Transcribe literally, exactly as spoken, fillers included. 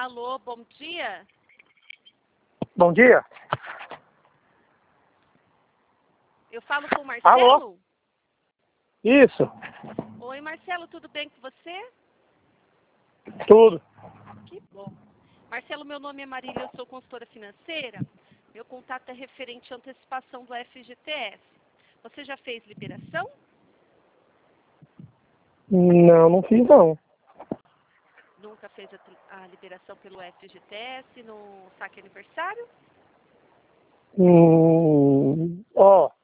Alô, bom dia. Bom dia. Eu falo com o Marcelo? Alô? Isso. Oi, Marcelo, tudo bem com você? Tudo. Que bom. Marcelo, meu nome é Marília, eu sou consultora financeira. Meu contato é referente à antecipação do F G T S. Você já fez liberação? Não, não fiz não. Nunca fez a, a liberação pelo F G T S no saque aniversário? Hum, ó,